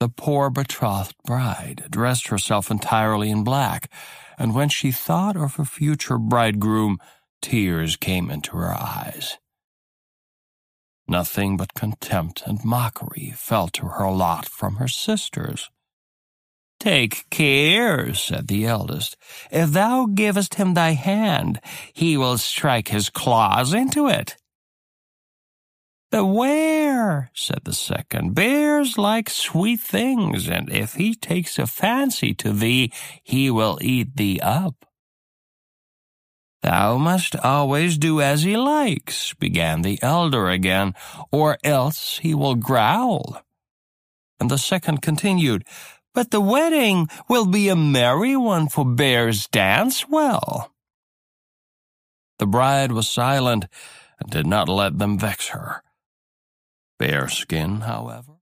The poor betrothed bride dressed herself entirely in black, and when she thought of her future bridegroom, tears came into her eyes. Nothing but contempt and mockery fell to her lot from her sisters. "Take care," said the eldest. "If thou givest him thy hand, he will strike his claws into it." "Beware," said the second. "Bears like sweet things, and if he takes a fancy to thee, he will eat thee up." "Thou must always do as he likes," began the elder again, "or else he will growl." And the second continued, "But the wedding will be a merry one, for bears dance well." The bride was silent and did not let them vex her. Bearskin, however,